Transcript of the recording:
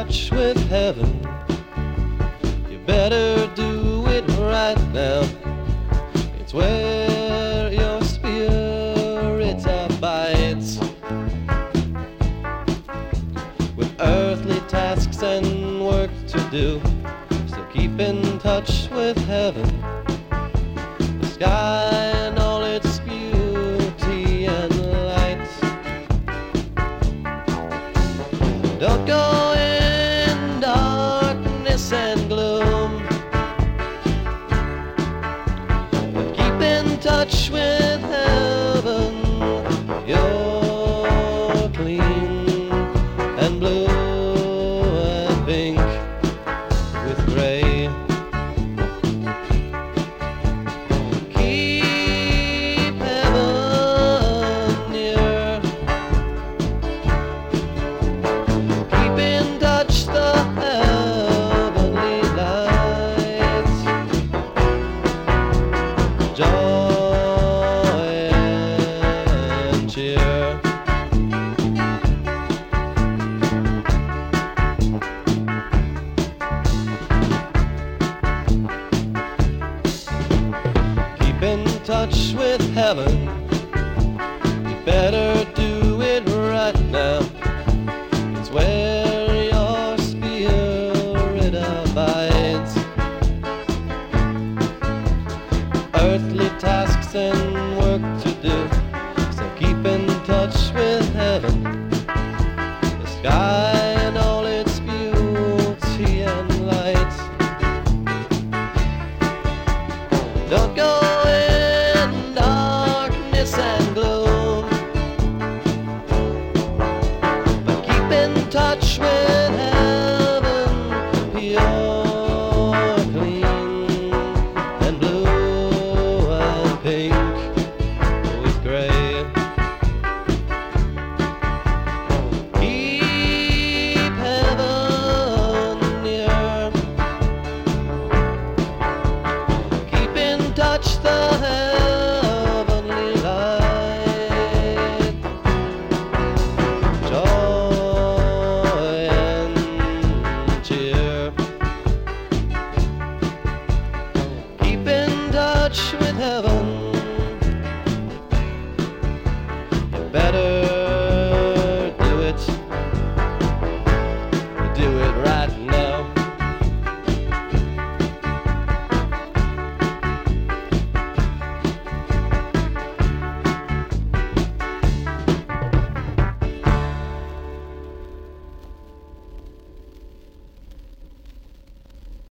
touch with heaven. You better do it right now. It's where your spirit abides. With earthly tasks and work to do, still keep in touch with heaven. The sky and all its beauty and light. Don't go in darkness and gloom, but keep in touch with heaven. You're clean and blue and pink with gray. Keep heaven near. Keep in touch the heavenly light. Joy and cheer. Keep in touch with heaven. You better do it right now. It's where your spirit abides. Earthly tasks and work to do, so keep in touch with heaven. The sky and all its beauty and light. Don't go in darkness and gloom, but keep in touch with heaven. Pure, clean, and blue and pink with gray. Keep heaven near. Keep in touch the heaven.